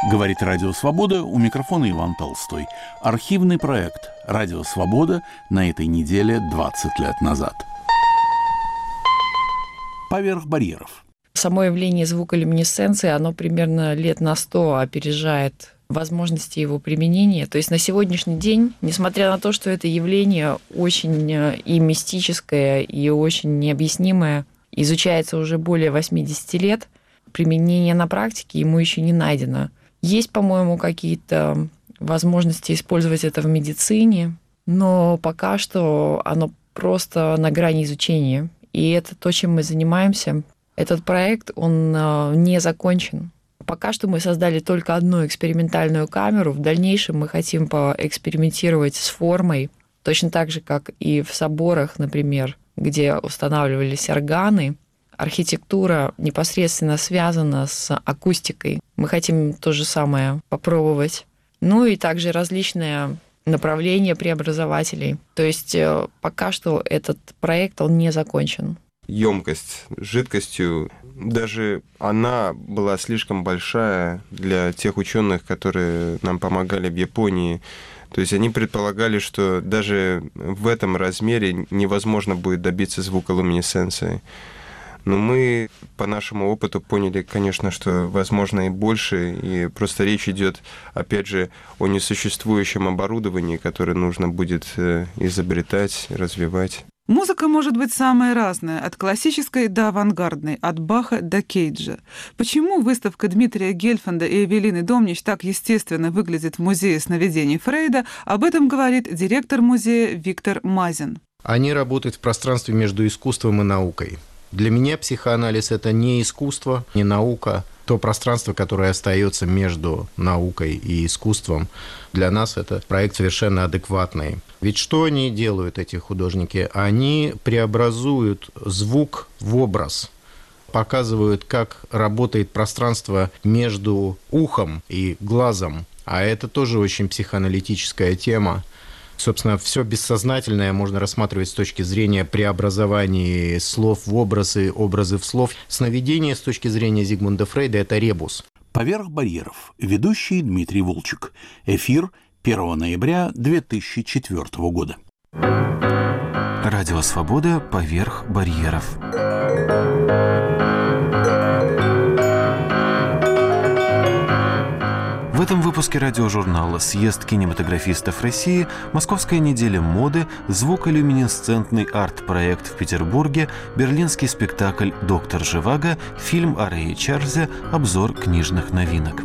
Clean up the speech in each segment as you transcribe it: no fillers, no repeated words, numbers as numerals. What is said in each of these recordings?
Говорит Радио Свобода, у микрофона Иван Толстой. Архивный проект «Радио Свобода» на этой неделе 20 лет назад. Поверх барьеров. Само явление звуколюминесценции, оно примерно лет на 100 опережает возможности его применения. То есть на сегодняшний день, несмотря на то, что это явление очень и мистическое, и очень необъяснимое, изучается уже более 80 лет, применение на практике ему еще не найдено. Есть, по-моему, какие-то возможности использовать это в медицине, но пока что оно просто на грани изучения. И это то, чем мы занимаемся. Этот проект, он не закончен. Пока что мы создали только одну экспериментальную камеру. В дальнейшем мы хотим поэкспериментировать с формой, точно так же, как и в соборах, например, где устанавливались органы. Архитектура непосредственно связана с акустикой. Мы хотим то же самое попробовать. Ну и также различные направления преобразователей. То есть пока что этот проект, он не закончен. Емкость с жидкостью, даже она была слишком большая для тех ученых, которые нам помогали в Японии. То есть они предполагали, что даже в этом размере невозможно будет добиться звуколюминесценции. Но мы по нашему опыту поняли, конечно, что возможно и больше, и просто речь идет, опять же, о несуществующем оборудовании, которое нужно будет изобретать, развивать. Музыка может быть самая разная, от классической до авангардной, от Баха до Кейджа. Почему выставка Дмитрия Гельфанда и Эвелины Домнич так естественно выглядит в Музее сновидений Фрейда, об этом говорит директор музея Виктор Мазин. Они работают в пространстве между искусством и наукой. Для меня психоанализ – это не искусство, не наука. То пространство, которое остается между наукой и искусством, для нас это проект совершенно адекватный. Ведь что они делают, эти художники? Они преобразуют звук в образ, показывают, как работает пространство между ухом и глазом. А это тоже очень психоаналитическая тема. Собственно, все бессознательное можно рассматривать с точки зрения преобразования слов в образы, образы в слов. Сновидение с точки зрения Зигмунда Фрейда – это ребус. Поверх барьеров. Ведущий Дмитрий Волчек. Эфир 1 ноября 2004 года. Радио Свобода поверх барьеров. В этом выпуске радиожурнала «Съезд кинематографистов России», Московская неделя моды, звуколюминесцентный арт-проект в Петербурге, берлинский спектакль «Доктор Живаго», фильм о Рэе Чарльзе, обзор книжных новинок.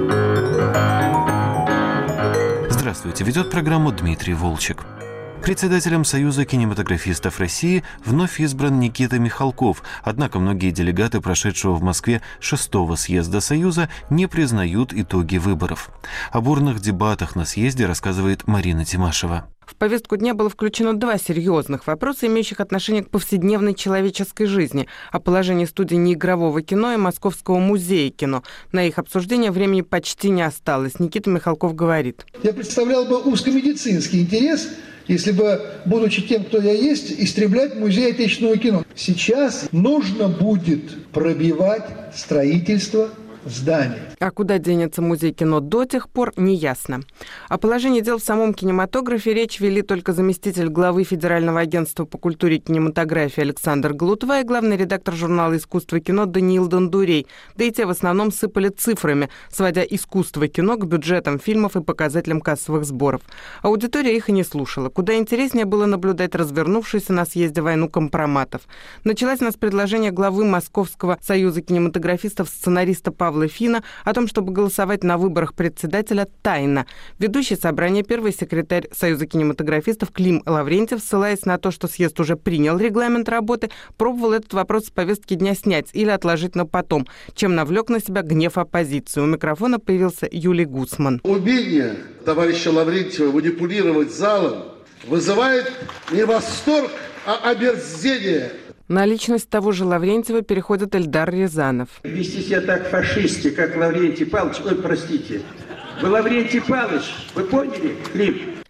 Здравствуйте, ведет программу Дмитрий Волчек. Председателем Союза кинематографистов России вновь избран Никита Михалков, однако многие делегаты прошедшего в Москве 6-го съезда Союза не признают итоги выборов. О бурных дебатах на съезде рассказывает Марина Тимашева. В повестку дня было включено два серьезных вопроса, имеющих отношение к повседневной человеческой жизни: о положении студии неигрового кино и Московского музея кино. На их обсуждение времени почти не осталось. Никита Михалков говорит. Я представлял бы узкомедицинский интерес, если бы, будучи тем, кто я есть, истреблять музей отечественного кино. Сейчас нужно будет пробивать строительство здания. А куда денется музей кино до тех пор, не ясно. О положении дел в самом кинематографе речь вели только заместитель главы Федерального агентства по культуре и кинематографии Александр Галутва и главный редактор журнала «Искусство кино» Даниил Дондурей. Да и те в основном сыпали цифрами, сводя искусство кино к бюджетам фильмов и показателям кассовых сборов. Аудитория их и не слушала. Куда интереснее было наблюдать развернувшуюся на съезде войну компроматов. Началась она с предложения главы Московского союза кинематографистов сценариста Павла Фина о том, чтобы голосовать на выборах председателя тайно. Ведущий собрания, первый секретарь Союза кинематографистов Клим Лаврентьев, ссылаясь на то, что съезд уже принял регламент работы, пробовал этот вопрос с повестки дня снять или отложить на потом, чем навлек на себя гнев оппозиции. У микрофона появился Юлий Гусман. Умение товарища Лаврентьева манипулировать залом вызывает не восторг, а омерзение. На личность того же Лаврентьева переходит Эльдар Рязанов. Вести себя так фашистски, как Лаврентий Павлович, ой, простите. Вы Лаврентий Павлович, вы поняли, Клим?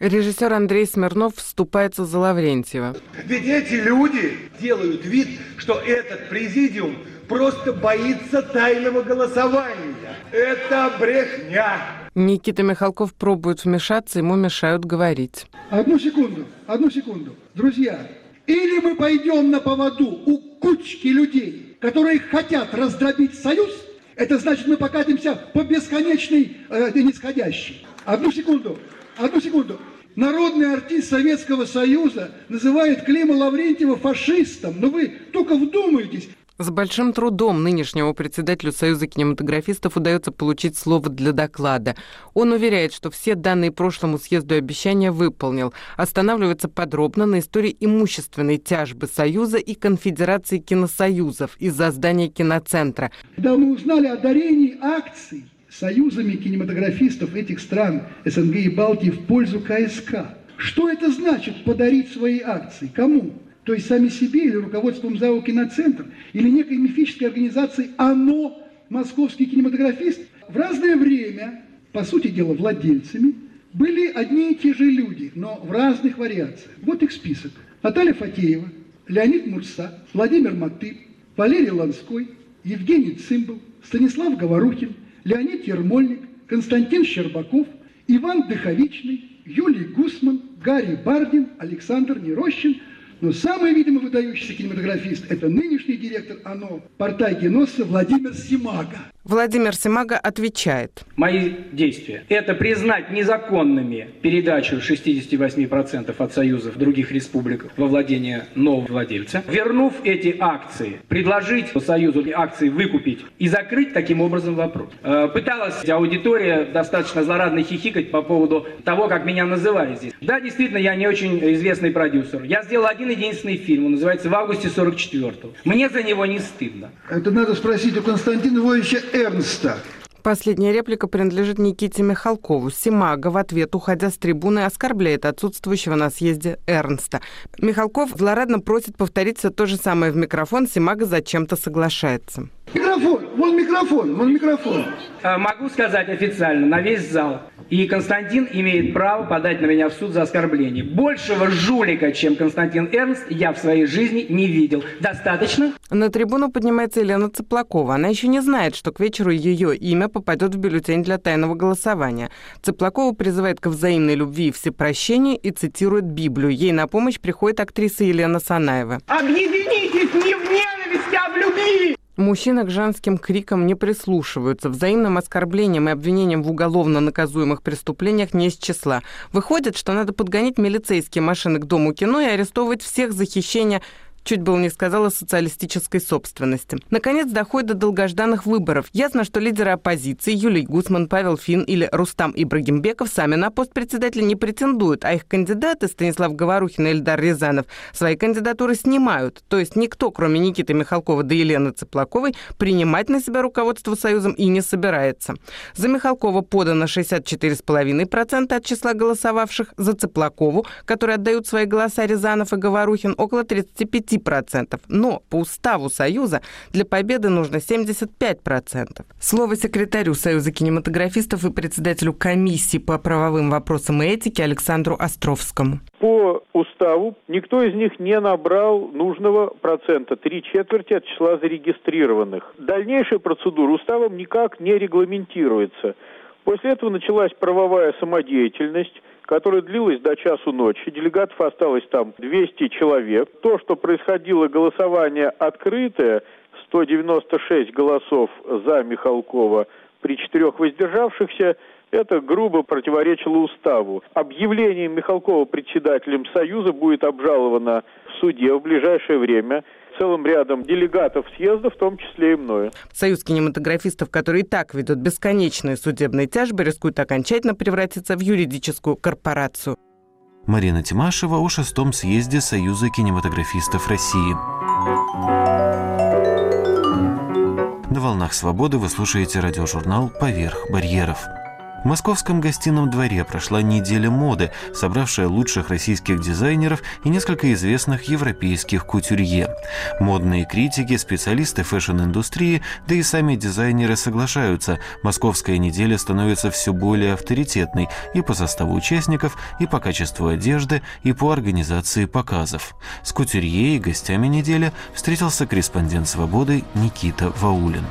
Режиссер Андрей Смирнов вступается за Лаврентьева. Ведь эти люди делают вид, что этот президиум просто боится тайного голосования. Это брехня. Никита Михалков пробует вмешаться, ему мешают говорить. Одну секунду. Друзья, или мы пойдем на поводу у кучки людей, которые хотят раздробить союз, это значит, мы покатимся по бесконечной нисходящей. Одну секунду. Народный артист Советского Союза называет Клима Лаврентьева фашистом. Но вы только вдумайтесь. С большим трудом нынешнему председателю Союза кинематографистов удается получить слово для доклада. Он уверяет, что все данные прошлому съезду обещания выполнил. Останавливается подробно на истории имущественной тяжбы Союза и Конфедерации киносоюзов из-за здания киноцентра. Когда мы узнали о дарении акций союзами кинематографистов этих стран СНГ и Балтии в пользу КСК, что это значит подарить свои акции? Кому? То есть сами себе или руководством ЗАО «Киноцентр», или некой мифической организации «ОНО», московский кинематографист. В разное время, по сути дела, владельцами были одни и те же люди, но в разных вариациях. Вот их список. Наталья Фатеева, Леонид Мурса, Владимир Матып, Валерий Ланской, Евгений Цимбал, Станислав Говорухин, Леонид Ермольник, Константин Щербаков, Иван Дыховичный, Юлий Гусман, Гарри Бардин, Александр Нерощин. Но самый, видимо, выдающийся кинематографист – это нынешний директор ОНО «Партай-киносса» Владимир Симага. Владимир Симага отвечает. Мои действия – это признать незаконными передачу 68% от союзов других республик во владение нового владельца, вернув эти акции, предложить союзу акции выкупить и закрыть таким образом вопрос. Пыталась аудитория достаточно злорадно хихикать по поводу того, как меня называли здесь. Да, действительно, я не очень известный продюсер. Я сделал один-единственный фильм, он называется «В августе 44-го». Мне за него не стыдно. Это надо спросить у Константина Львовича Эрнста. Последняя реплика принадлежит Никите Михалкову. Симага в ответ, уходя с трибуны, оскорбляет отсутствующего на съезде Эрнста. Михалков злорадно просит повторить все то же самое в микрофон. Симага зачем-то соглашается. Вон микрофон. Могу сказать официально, на весь зал. И Константин имеет право подать на меня в суд за оскорбление. Большего жулика, чем Константин Эрнст, я в своей жизни не видел. Достаточно? На трибуну поднимается Елена Цыплакова. Она еще не знает, что к вечеру ее имя попадет в бюллетень для тайного голосования. Цыплакова призывает к взаимной любви и всепрощению и цитирует Библию. Ей на помощь приходит актриса Елена Санаева. Объединитесь не в ненависти, а в любви! Мужчины к женским крикам не прислушиваются. Взаимным оскорблением и обвинением в уголовно наказуемых преступлениях не из числа. Выходит, что надо подгонять милицейские машины к Дому кино и арестовывать всех за хищение, чуть было не сказала, социалистической собственности. Наконец, доходит до долгожданных выборов. Ясно, что лидеры оппозиции Юлий Гусман, Павел Фин или Рустам Ибрагимбеков сами на пост председателя не претендуют, а их кандидаты Станислав Говорухин и Эльдар Рязанов свои кандидатуры снимают. То есть никто, кроме Никиты Михалкова да Елены Цыплаковой, принимать на себя руководство Союзом и не собирается. За Михалкова подано 64,5% от числа голосовавших, за Цыплакову, которые отдают свои голоса Рязанов и Говорухин, около 35%. Но по уставу Союза для победы нужно 75%. Слово секретарю Союза кинематографистов и председателю комиссии по правовым вопросам и этике Александру Островскому. По уставу никто из них не набрал нужного процента, 3/4 от числа зарегистрированных. Дальнейшая процедура уставом никак не регламентируется. После этого началась правовая самодеятельность, которая длилась до часу ночи. Делегатов осталось там 200 человек. То, что происходило голосование открытое, 196 голосов за Михалкова при 4 воздержавшихся, это грубо противоречило уставу. Объявление Михалкова председателем Союза будет обжаловано в суде в ближайшее время целым рядом делегатов съезда, в том числе и мною. Союз кинематографистов, который и так ведет бесконечные судебные тяжбы, рискует окончательно превратиться в юридическую корпорацию. Марина Тимашева о 6-м съезде Союза кинематографистов России. На «Волнах свободы» вы слушаете радиожурнал «Поверх барьеров». В московском гостином дворе прошла неделя моды, собравшая лучших российских дизайнеров и несколько известных европейских кутюрье. Модные критики, специалисты фэшн-индустрии, да и сами дизайнеры соглашаются, московская неделя становится все более авторитетной и по составу участников, и по качеству одежды, и по организации показов. С кутюрье и гостями недели встретился корреспондент «Свободы» Никита Ваулин.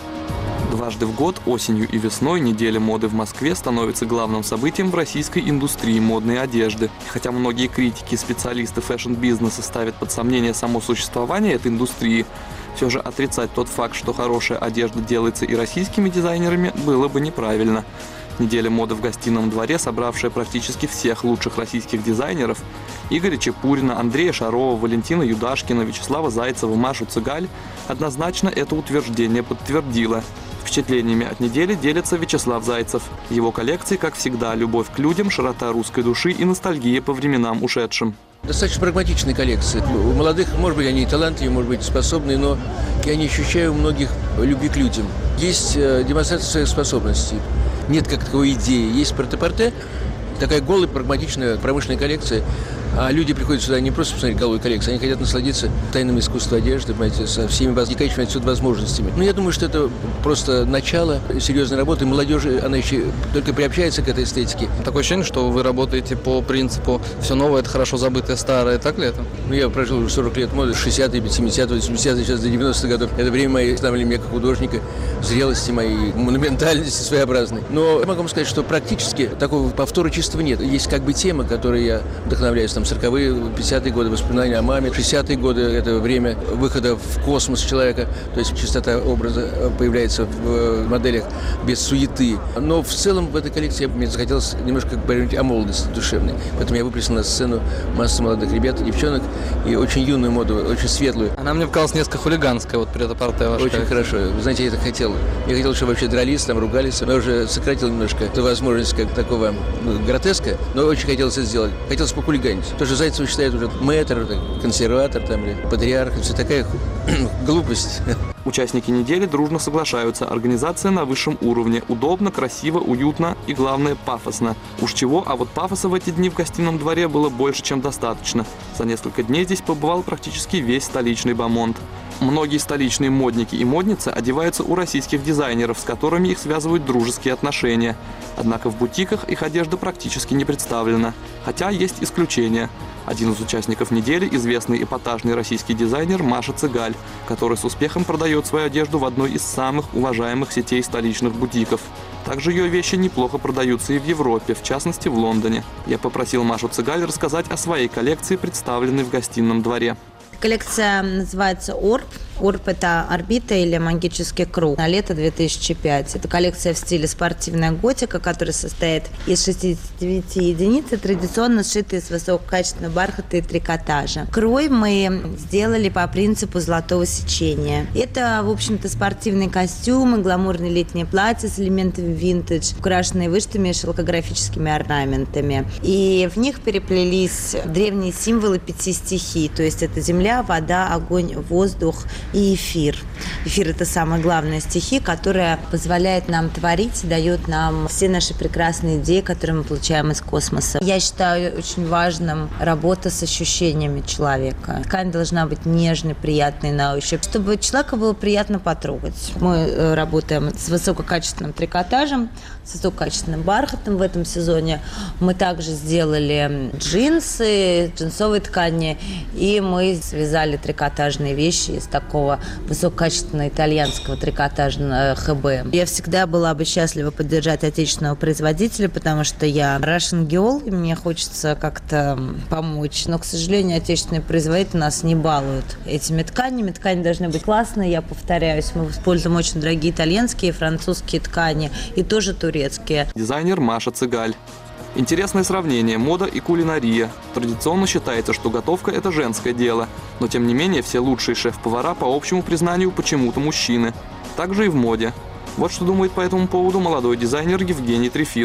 Дважды в год, осенью и весной, неделя моды в Москве становится главным событием в российской индустрии модной одежды. Хотя многие критики и специалисты фэшн-бизнеса ставят под сомнение само существование этой индустрии, все же отрицать тот факт, что хорошая одежда делается и российскими дизайнерами, было бы неправильно. Неделя моды в гостином дворе, собравшая практически всех лучших российских дизайнеров – Игоря Чепурина, Андрея Шарова, Валентина Юдашкина, Вячеслава Зайцева, Машу Цыгаль – однозначно это утверждение подтвердила. Впечатлениями от недели делится Вячеслав Зайцев. Его коллекции, как всегда, любовь к людям, широта русской души и ностальгия по временам ушедшим. Достаточно прагматичные коллекции. У молодых, может быть, они талантливые, может быть, способные, но я не ощущаю у многих любви к людям. Есть демонстрация своих способностей. Нет как таковой идеи. Есть порте-порте, такая голая, прагматичная промышленная коллекция. А люди приходят сюда не просто посмотреть голую коллекцию, они хотят насладиться тайным искусством одежды, понимаете, со всеми возникающими отсюда возможностями. Но я думаю, что это просто начало серьезной работы. Молодежи, она еще только приобщается к этой эстетике. Такое ощущение, что вы работаете по принципу «все новое – это хорошо забытое старое». Так ли это? Ну, я прожил уже 40 лет моды, 60-е, 70-е, 80-е, сейчас до 90-х годов. Это время моей становления меня как художника, зрелости моей, монументальности своеобразной. Но я могу вам сказать, что практически такого повтора чистого нет. Есть как бы темы, которые я вдохновляюсь. Там 40-е, 50-е годы, воспоминания о маме, 60-е годы – это время выхода в космос человека, то есть чистота образа появляется в моделях без суеты. Но в целом в этой коллекции мне захотелось немножко говорить о молодости душевной, поэтому я выплеснул на сцену массу молодых ребят и девчонок, и очень юную моду, очень светлую. Она мне показалась несколько хулиганская, вот прет-а-порте ваша. Очень хорошо. Вы знаете, я это хотел. Я хотел, чтобы вообще дрались, там ругались, но уже сократил немножко эту возможность как такого гротеска, но очень хотелось это сделать. Хотелось похулиганить. То, что Зайцева считает уже мэтр, консерватор, там, или патриарх, все такая глупость. Участники недели дружно соглашаются. Организация на высшем уровне. Удобно, красиво, уютно и, главное, пафосно. Уж чего, а вот пафоса в эти дни в гостином дворе было больше, чем достаточно. За несколько дней здесь побывал практически весь столичный бомонд. Многие столичные модники и модницы одеваются у российских дизайнеров, с которыми их связывают дружеские отношения. Однако в бутиках их одежда практически не представлена. Хотя есть исключения. Один из участников недели – известный эпатажный российский дизайнер Маша Цыгаль, который с успехом продает свою одежду в одной из самых уважаемых сетей столичных бутиков. Также ее вещи неплохо продаются и в Европе, в частности в Лондоне. Я попросил Машу Цыгаль рассказать о своей коллекции, представленной в гостином дворе. Коллекция называется «Орб». «Орб» – это орбита или магический круг на лето 2005. Это коллекция в стиле спортивная готика, которая состоит из 69 единиц и традиционно сшита из высококачественного бархата и трикотажа. Крой мы сделали по принципу золотого сечения. Это, в общем-то, спортивные костюмы, гламурные летние платья с элементами винтедж, украшенные вышитыми шелкографическими орнаментами. И в них переплелись древние символы 5 стихий, то есть это земля, вода, огонь, воздух и эфир. Эфир – это самая главная стихия, которая позволяет нам творить, дает нам все наши прекрасные идеи, которые мы получаем из космоса. Я считаю очень важным работа с ощущениями человека. Ткань должна быть нежной, приятной на ощупь, чтобы человека было приятно потрогать. Мы работаем с высококачественным трикотажем, с высококачественным бархатом в этом сезоне. Мы также сделали джинсы, джинсовые ткани, и мы связали трикотажные вещи из такого высококачественного итальянского трикотажа ХБ. Я всегда была бы счастлива поддержать отечественного производителя, потому что я Russian girl, и мне хочется как-то помочь. Но, к сожалению, отечественные производители нас не балуют этими тканями. Ткани должны быть классные, я повторяюсь. Мы используем очень дорогие итальянские и французские ткани, и тоже турецкие. Дизайнер Маша Цыгаль. Интересное сравнение – мода и кулинария. Традиционно считается, что готовка – это женское дело. Но, тем не менее, все лучшие шеф-повара, по общему признанию, почему-то мужчины. Также и в моде. Вот что думает по этому поводу молодой дизайнер Евгений Трефилов.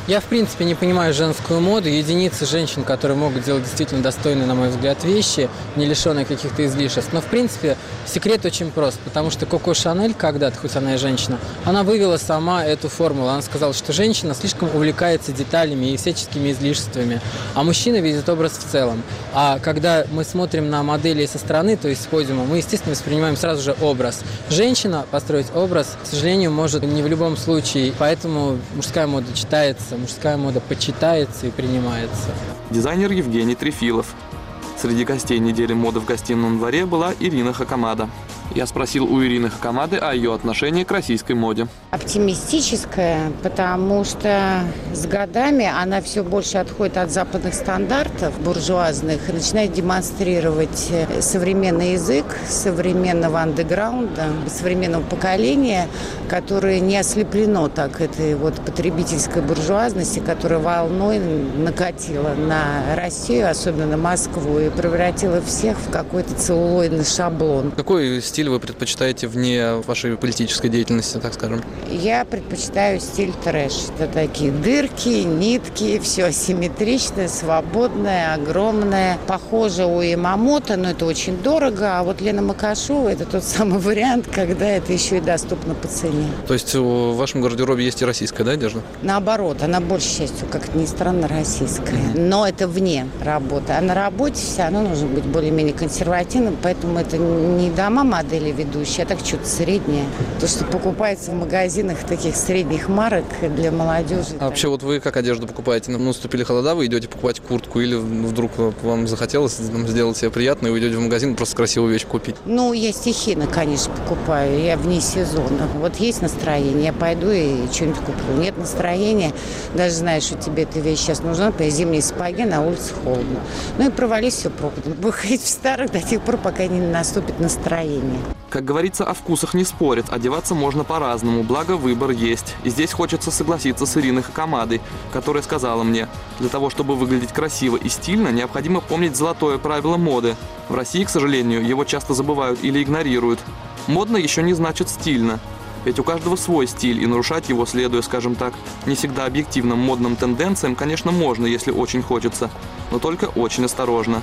Я, в принципе, не понимаю женскую моду. Единицы женщин, которые могут делать действительно достойные, на мой взгляд, вещи, не лишенные каких-то излишеств. Но, в принципе, секрет очень прост, потому что Коко Шанель когда-то, хоть она и женщина, она вывела сама эту формулу. Она сказала, что женщина слишком увлекается деталями и всяческими излишествами, а мужчина видит образ в целом. А когда мы смотрим на модели со стороны, то есть с подиума, мы, естественно, воспринимаем сразу же образ. Женщина построить образ, к сожалению, может не в любом случае, поэтому мужская мода читается, мужская мода почитается и принимается. Дизайнер Евгений Трефилов. Среди гостей недели моды в гостином дворе была Ирина Хакамада. Я спросил у Ирины Хакамады о ее отношении к российской моде. Оптимистическая, потому что с годами она все больше отходит от западных стандартов буржуазных и начинает демонстрировать современный язык современного андеграунда, современного поколения, которое не ослеплено так этой вот потребительской буржуазности, которая волной накатила на Россию, особенно на Москву, и превратила всех в какой-то целлулоидный шаблон. Какой стиль вы предпочитаете вне вашей политической деятельности, так скажем? Я предпочитаю стиль трэш. Это такие дырки, нитки, все асимметричное, свободное, огромное. Похоже у Ямамото, но это очень дорого. А вот Лена Макашова – это тот самый вариант, когда это еще и доступно по цене. То есть в вашем гардеробе есть и российская, да, одежда? Наоборот, она большей частью, как ни странно, российская. Но это вне работы. А на работе все равно нужно быть более-менее консервативным, поэтому это не дома модели ведущие, а так что-то среднее. То, что покупается в магазинах таких средних марок для молодежи. А вообще вот вы как одежду покупаете? Наступили холода, вы идете покупать куртку или вдруг вам захотелось сделать себе приятно и вы идете в магазин просто красивую вещь купить? Ну, я стихийно, конечно, покупаю. Я вне сезона. Вот есть настроение, я пойду и что-нибудь куплю. Нет настроения, даже знаешь, что тебе эта вещь сейчас нужна, по зимние сапоги, на улице холодно. Ну и провались все пропадом. Буду ходить в старых до тех пор, пока не наступит настроение. Как говорится, о вкусах не спорят, одеваться можно по-разному, благо выбор есть. И здесь хочется согласиться с Ириной Хакамадой, которая сказала мне, для того, чтобы выглядеть красиво и стильно, необходимо помнить золотое правило моды. В России, к сожалению, его часто забывают или игнорируют. Модно еще не значит стильно. Ведь у каждого свой стиль, и нарушать его, следуя, скажем так, не всегда объективным модным тенденциям, конечно, можно, если очень хочется, но только очень осторожно.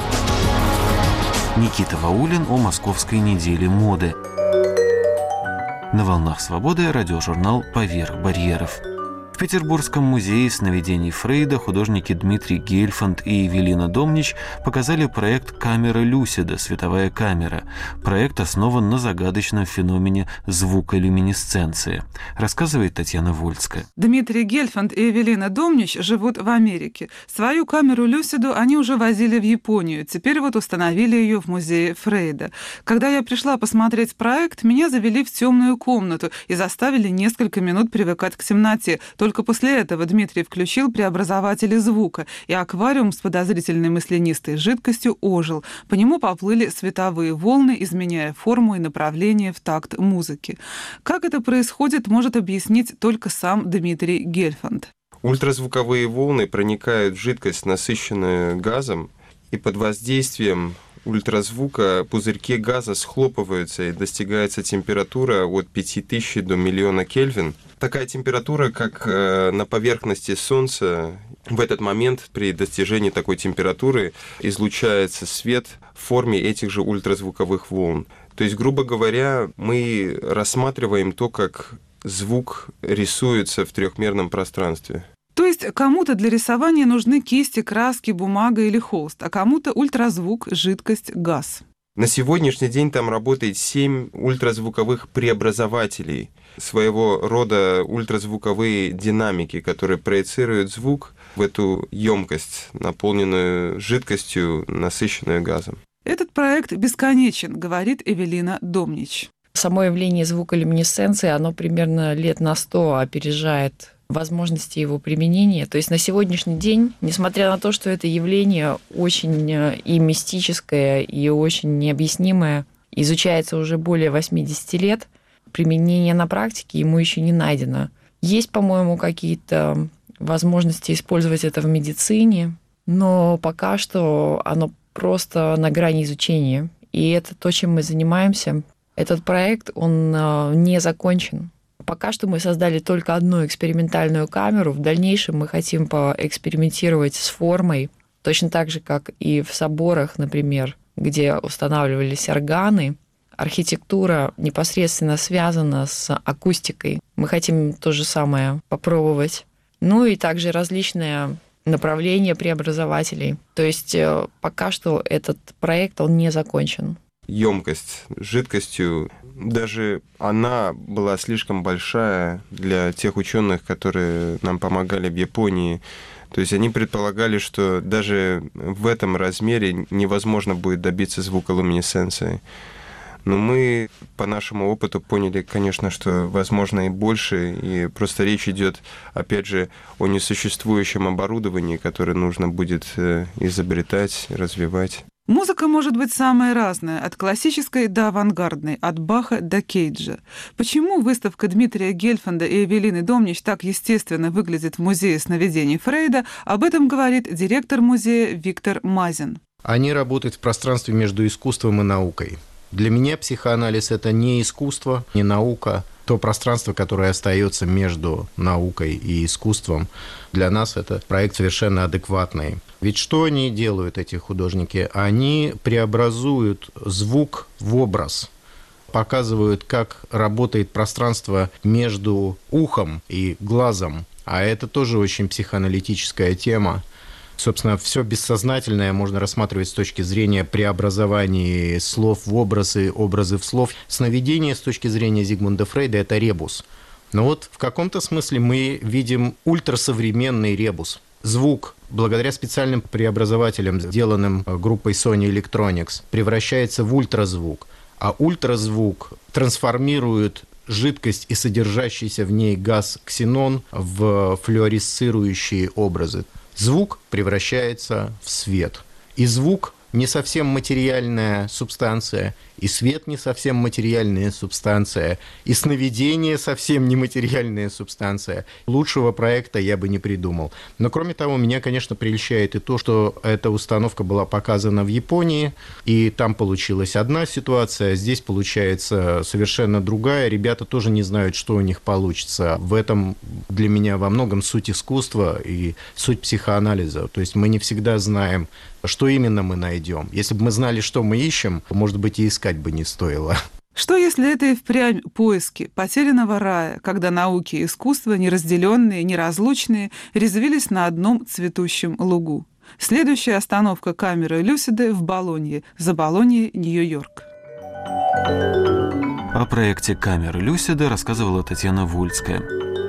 Никита Ваулин о Московской неделе моды. На волнах свободы радиожурнал «Поверх барьеров». В Петербургском музее сновидений Фрейда художники Дмитрий Гельфанд и Эвелина Домнич показали проект «Камера Люсида. Световая камера». Проект основан на загадочном феномене звуколюминесценции, рассказывает Татьяна Вольская. Дмитрий Гельфанд и Эвелина Домнич живут в Америке. Свою камеру Люсиду они уже возили в Японию. Теперь вот установили ее в музее Фрейда. Когда я пришла посмотреть проект, меня завели в темную комнату и заставили несколько минут привыкать к темноте. Только после этого Дмитрий включил преобразователи звука, и аквариум с подозрительной маслянистой жидкостью ожил. По нему поплыли световые волны, изменяя форму и направление в такт музыки. Как это происходит, может объяснить только сам Дмитрий Гельфанд. Ультразвуковые волны проникают в жидкость, насыщенную газом, и под воздействием ультразвука пузырьки газа схлопываются, и достигается температура от 5000 до 1 000 000 Кельвин. Такая температура, как на поверхности Солнца. В этот момент при достижении такой температуры излучается свет в форме этих же ультразвуковых волн. То есть, грубо говоря, мы рассматриваем то, как звук рисуется в трехмерном пространстве. То есть кому-то для рисования нужны кисти, краски, бумага или холст, а кому-то ультразвук, жидкость, газ. На сегодняшний день там работает 7 ультразвуковых преобразователей, своего рода ультразвуковые динамики, которые проецируют звук в эту емкость, наполненную жидкостью, насыщенную газом. Этот проект бесконечен, говорит Эвелина Домнич. Само явление звуколюминесценции, оно примерно лет на 100 опережает возможности его применения. То есть на сегодняшний день, несмотря на то, что это явление очень и мистическое, и очень необъяснимое, изучается уже более 80 лет, применение на практике ему еще не найдено. Есть, по-моему, какие-то возможности использовать это в медицине, но пока что оно просто на грани изучения. И это то, чем мы занимаемся. Этот проект, он не закончен. Пока что мы создали только одну экспериментальную камеру. В дальнейшем мы хотим поэкспериментировать с формой, точно так же, как и в соборах, например, где устанавливались органы. Архитектура непосредственно связана с акустикой. Мы хотим то же самое попробовать. Ну и также различные направления преобразователей. То есть пока что этот проект, он не закончен. Емкость жидкостью, даже она была слишком большая для тех ученых, которые нам помогали в Японии. То есть они предполагали, что даже в этом размере невозможно будет добиться звуколюминесценции. Но мы по нашему опыту поняли, конечно, что возможно и больше, и просто речь идет, опять же, о несуществующем оборудовании, которое нужно будет изобретать, развивать. Музыка может быть самая разная, от классической до авангардной, от Баха до Кейджа. Почему выставка Дмитрия Гельфанда и Эвелины Домнич так естественно выглядит в Музее сновидений Фрейда, об этом говорит директор музея Виктор Мазин. Они работают в пространстве между искусством и наукой. Для меня психоанализ – это не искусство, не наука. То пространство, которое остается между наукой и искусством, для нас это проект совершенно адекватный. Ведь что они делают, эти художники? Они преобразуют звук в образ, показывают, как работает пространство между ухом и глазом. А это тоже очень психоаналитическая тема. Собственно, все бессознательное можно рассматривать с точки зрения преобразования слов в образы, образы в слов. Сновидение с точки зрения Зигмунда Фрейда – это ребус. Но вот в каком-то смысле мы видим ультрасовременный ребус. Звук, благодаря специальным преобразователям, сделанным группой Sony Electronics, превращается в ультразвук. А ультразвук трансформирует жидкость и содержащийся в ней газ ксенон в флуоресцирующие образы. Звук превращается в свет. И звук не совсем материальная субстанция, и свет не совсем материальная субстанция, и сновидение совсем не материальная субстанция. Лучшего проекта я бы не придумал. Но кроме того, меня, конечно, прельщает и то, что эта установка была показана в Японии, и там получилась одна ситуация, здесь получается совершенно другая. Ребята тоже не знают, что у них получится. В этом для меня во многом суть искусства и суть психоанализа. То есть мы не всегда знаем, что именно мы найдем. Если бы мы знали, что мы ищем, может быть, и искать бы не стоило. Что, если это и впрямь поиски потерянного рая, когда науки и искусство, неразделенные, неразлучные, резвились на одном цветущем лугу? Следующая остановка камеры Люсиды в Болонье, за Болоньей, Нью-Йорк. О проекте камеры Люсиды рассказывала Татьяна Вольская.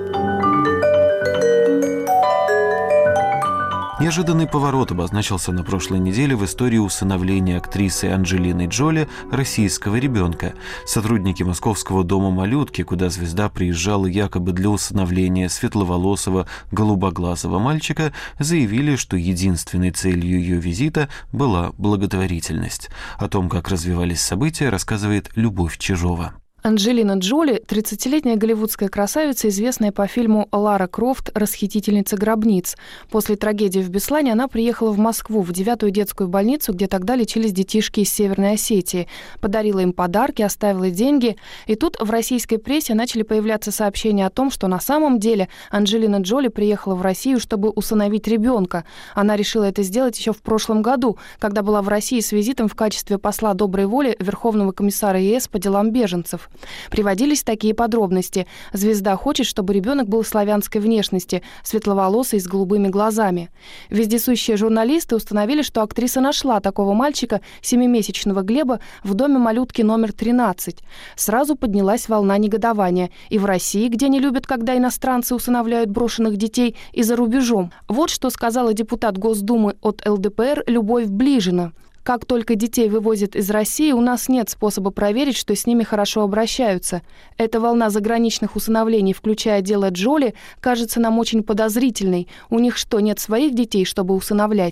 Неожиданный поворот обозначился на прошлой неделе в истории усыновления актрисы Анджелины Джоли российского ребенка. Сотрудники Московского дома малютки, куда звезда приезжала якобы для усыновления светловолосого голубоглазого мальчика, заявили, что единственной целью ее визита была благотворительность. О том, как развивались события, рассказывает Любовь Чижова. Анджелина Джоли – 30-летняя голливудская красавица, известная по фильму «Лара Крофт. Расхитительница гробниц». После трагедии в Беслане она приехала в Москву, в 9-ю детскую больницу, где тогда лечились детишки из Северной Осетии. Подарила им подарки, оставила деньги. И тут в российской прессе начали появляться сообщения о том, что на самом деле Анджелина Джоли приехала в Россию, чтобы усыновить ребенка. Она решила это сделать еще в прошлом году, когда была в России с визитом в качестве посла доброй воли Верховного комиссара ЕС по делам беженцев. Приводились такие подробности. Звезда хочет, чтобы ребенок был славянской внешности, светловолосый, с голубыми глазами. Вездесущие журналисты установили, что актриса нашла такого мальчика, 7-месячного Глеба, в доме малютки номер 13. Сразу поднялась волна негодования. И в России, где не любят, когда иностранцы усыновляют брошенных детей, и за рубежом. Вот что сказала депутат Госдумы от ЛДПР Любовь Ближина. Как только детей вывозят из России, у нас нет способа проверить, что с ними хорошо обращаются. Эта волна заграничных усыновлений, включая дело Джоли, кажется нам очень подозрительной. У них что, нет своих детей, чтобы усыновлять?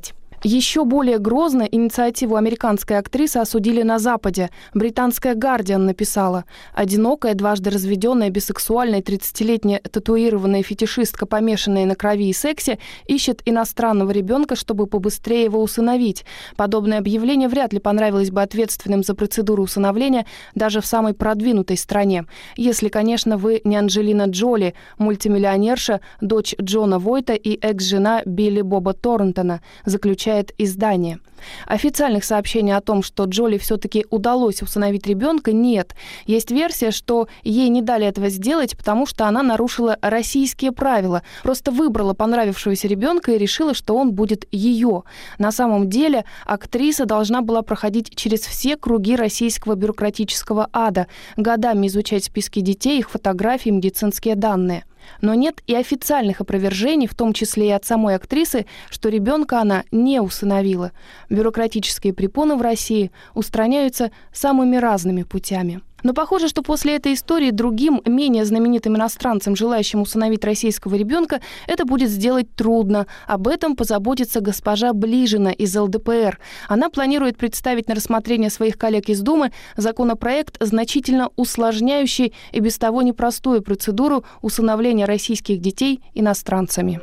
Еще более грозно инициативу американской актрисы осудили на Западе. Британская «Гардиан» написала: «Одинокая, дважды разведенная, бисексуальная, 30-летняя татуированная фетишистка, помешанная на крови и сексе, ищет иностранного ребенка, чтобы побыстрее его усыновить. Подобное объявление вряд ли понравилось бы ответственным за процедуру усыновления даже в самой продвинутой стране. Если, конечно, вы не Анджелина Джоли, мультимиллионерша, дочь Джона Войта и экс-жена Билли Боба Торнтона», заключает издание. Официальных сообщений о том, что Джоли все-таки удалось усыновить ребенка, нет. Есть версия, что ей не дали этого сделать, потому что она нарушила российские правила, просто выбрала понравившегося ребенка и решила, что он будет ее. На самом деле актриса должна была проходить через все круги российского бюрократического ада, годами изучать списки детей, их фотографии, медицинские данные. Но нет и официальных опровержений, в том числе и от самой актрисы, что ребенка она не усыновила. Бюрократические препоны в России устраняются самыми разными путями. Но похоже, что после этой истории другим, менее знаменитым иностранцам, желающим усыновить российского ребенка, это будет сделать трудно. Об этом позаботится госпожа Ближина из ЛДПР. Она планирует представить на рассмотрение своих коллег из Думы законопроект, значительно усложняющий и без того непростую процедуру усыновления российских детей иностранцами.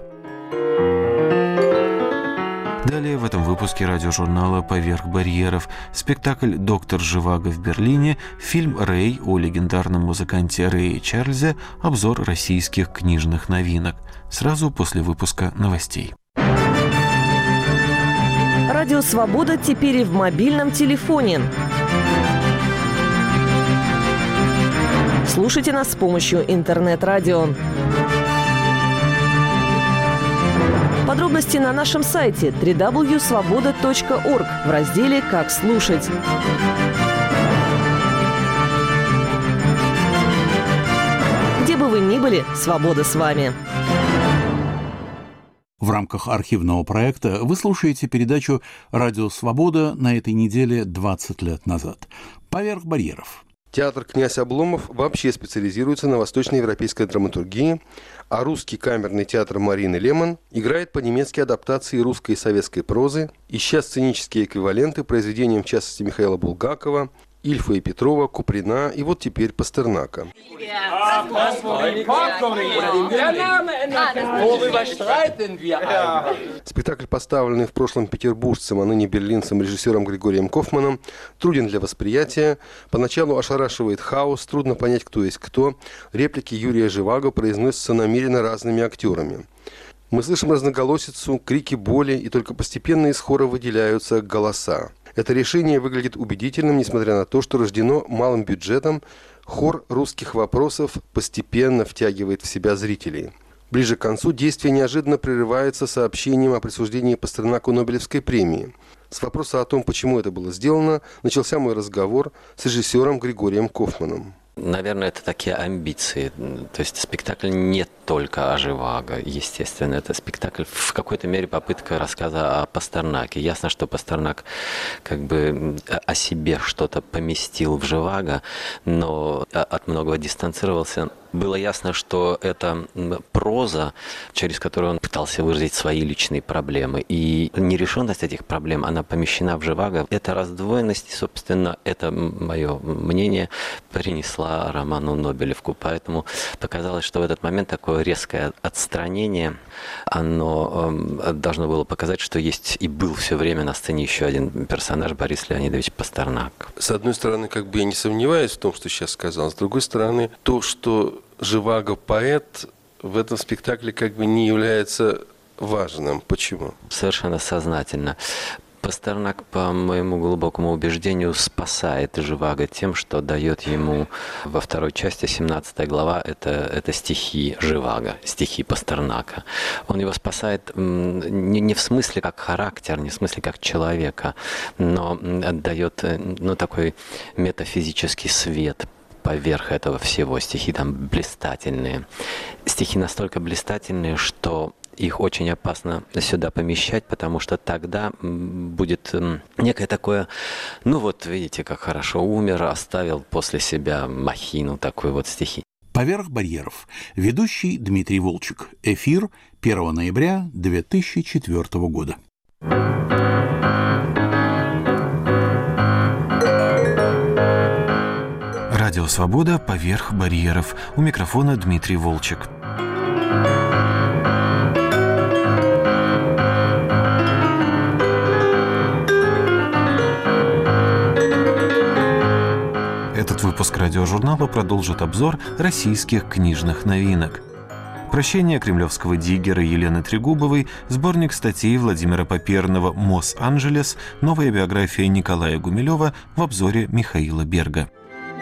Далее в этом выпуске радиожурнала «Поверх барьеров» спектакль «Доктор Живаго» в Берлине, фильм «Рэй» о легендарном музыканте Рэе Чарльзе, обзор российских книжных новинок. Сразу после выпуска новостей. Радио «Свобода» теперь и в мобильном телефоне. Слушайте нас с помощью интернет-радио. Подробности на нашем сайте www.svoboda.org в разделе «Как слушать». Где бы вы ни были, свобода с вами. В рамках архивного проекта вы слушаете передачу «Радио Свобода» на этой неделе 20 лет назад. «Поверх барьеров». Театр «Князь Обломов» вообще специализируется на восточноевропейской драматургии, а русский камерный театр Марины Лемон играет по-немецки адаптации русской и советской прозы, ища сценические эквиваленты произведениям, в частности, Михаила Булгакова, Ильфа и Петрова, Куприна и вот теперь Пастернака. Спектакль, поставленный в прошлом петербуржцем, а ныне берлинцем режиссером Григорием Кофманом, труден для восприятия, поначалу ошарашивает хаос, трудно понять, кто есть кто. Реплики Юрия Живаго произносятся намеренно разными актерами. Мы слышим разноголосицу, крики боли, и только постепенно из хора выделяются голоса. Это решение выглядит убедительным, несмотря на то, что рождено малым бюджетом. Хор русских вопросов постепенно втягивает в себя зрителей. Ближе к концу действие неожиданно прерывается сообщением о присуждении Пастернаку Нобелевской премии. С вопроса о том, почему это было сделано, начался мой разговор с режиссером Григорием Кофманом. Наверное, это такие амбиции. То есть спектакль не только о Живаго, естественно. Это спектакль в какой-то мере попытка рассказа о Пастернаке. Ясно, что Пастернак как бы о себе что-то поместил в Живаго, но от многого дистанцировался. Было ясно, что это проза, через которую он пытался выразить свои личные проблемы. И нерешенность этих проблем, она помещена в Живаго. Эта раздвоенность, собственно, это мое мнение, принесла роману Нобелевку. Поэтому показалось, что в этот момент такое резкое отстранение, оно должно было показать, что есть и был все время на сцене еще один персонаж, Борис Леонидович Пастернак. С одной стороны, как бы я не сомневаюсь в том, что сейчас сказал. С другой стороны, то, что Живаго поэт, в этом спектакле как бы не является важным. Почему? Совершенно сознательно. Пастернак, по моему глубокому убеждению, спасает Живаго тем, что дает ему во второй части, 17 глава, это стихи Живаго, стихи Пастернака. Он его спасает не в смысле как характер, не в смысле как человека, но дает такой метафизический свет поверх этого всего. Стихи там блистательные. Стихи настолько блистательные, что их очень опасно сюда помещать, потому что тогда будет некое такое, видите, как хорошо умер, оставил после себя махину, такой вот стихи. «Поверх барьеров». Ведущий Дмитрий Волчек. Эфир 1 ноября 2004 года. Радио «Свобода. Поверх барьеров». У микрофона Дмитрий Волчек. Этот выпуск радиожурнала продолжит обзор российских книжных новинок. «Прощение кремлевского диггера» Елены Трегубовой, сборник статей Владимира Поперного «Мос-Анджелес», новая биография Николая Гумилева в обзоре Михаила Берга.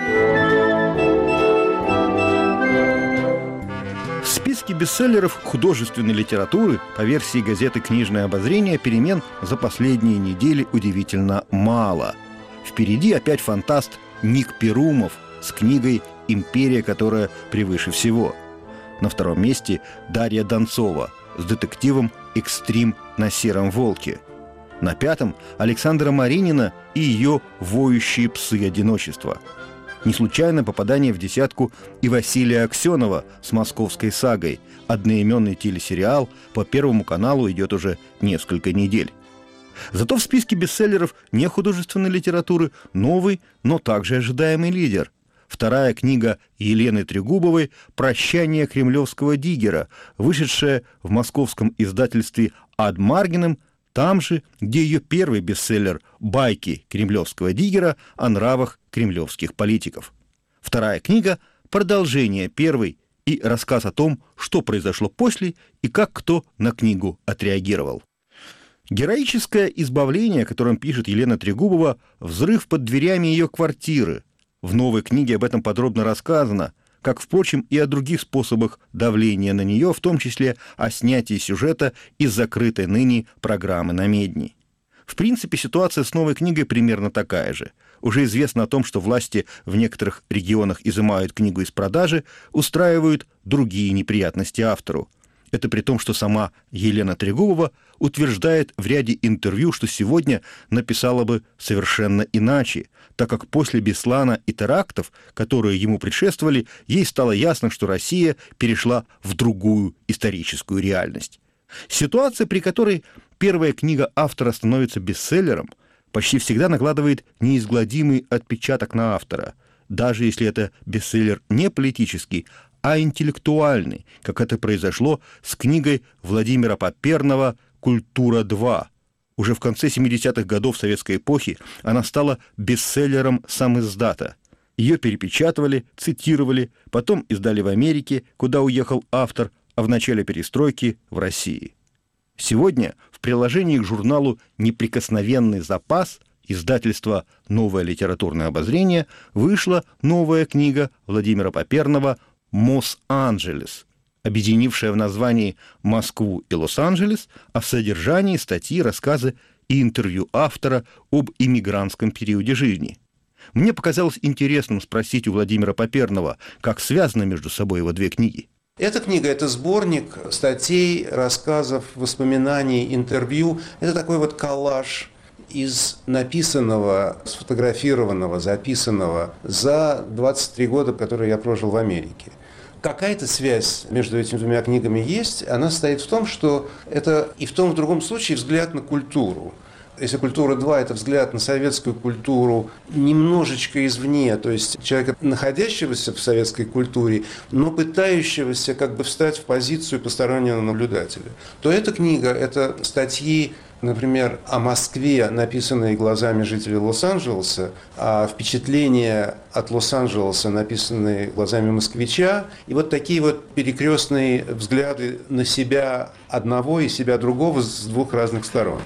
В списке бестселлеров художественной литературы по версии газеты «Книжное обозрение» перемен за последние недели удивительно мало. Впереди опять фантаст Ник Перумов с книгой «Империя, которая превыше всего». На втором месте Дарья Донцова с детективом «Экстрим на сером волке». На пятом Александра Маринина и ее «Воющие псы одиночества». Не случайно попадание в десятку и Василия Аксенова с «Московской сагой». Одноименный телесериал по Первому каналу идет уже несколько недель. Зато в списке бестселлеров нехудожественной литературы новый, но также ожидаемый лидер. Вторая книга Елены Трегубовой «Прощание кремлевского диггера», вышедшая в московском издательстве «Ад Маргиным», там же, где ее первый бестселлер «Байки кремлевского диггера» о нравах кремлевских политиков. Вторая книга – продолжение первой и рассказ о том, что произошло после и как кто на книгу отреагировал. Героическое избавление, о котором пишет Елена Трегубова, взрыв под дверями ее квартиры. В новой книге об этом подробно рассказано, как, впрочем, и о других способах давления на нее, в том числе о снятии сюжета из закрытой ныне программы на Медни. В принципе, ситуация с новой книгой примерно такая же. Уже известно о том, что власти в некоторых регионах изымают книгу из продажи, устраивают другие неприятности автору. Это при том, что сама Елена Трегубова утверждает в ряде интервью, что сегодня написала бы совершенно иначе, так как после Беслана и терактов, которые ему предшествовали, ей стало ясно, что Россия перешла в другую историческую реальность. Ситуация, при которой первая книга автора становится бестселлером, почти всегда накладывает неизгладимый отпечаток на автора, даже если это бестселлер не политический, а интеллектуальный, как это произошло с книгой Владимира Поперного «Культура-2». Уже в конце 70-х годов советской эпохи она стала бестселлером самиздата. Ее перепечатывали, цитировали, потом издали в Америке, куда уехал автор, а в начале перестройки в России. Сегодня в приложении к журналу «Неприкосновенный запас» издательства «Новое литературное обозрение» вышла новая книга Владимира Поперного «Мос-Анджелес», объединившая в названии Москву и Лос-Анджелес, а в содержании статьи, рассказы и интервью автора об иммигрантском периоде жизни. Мне показалось интересным спросить у Владимира Поперного, как связаны между собой его две книги. Эта книга – это сборник статей, рассказов, воспоминаний, интервью. Это такой вот коллаж из написанного, сфотографированного, записанного за 23 года, которые я прожил в Америке. Какая-то связь между этими двумя книгами есть. Она состоит в том, что это и в том, и в другом случае взгляд на культуру. Если «Культура-2» – это взгляд на советскую культуру немножечко извне, то есть человека, находящегося в советской культуре, но пытающегося как бы встать в позицию постороннего наблюдателя, то эта книга – это статьи, например, о Москве, написанные глазами жителей Лос-Анджелеса, а впечатления от Лос-Анджелеса, написанные глазами москвича, и вот такие вот перекрестные взгляды на себя одного и себя другого с двух разных сторон.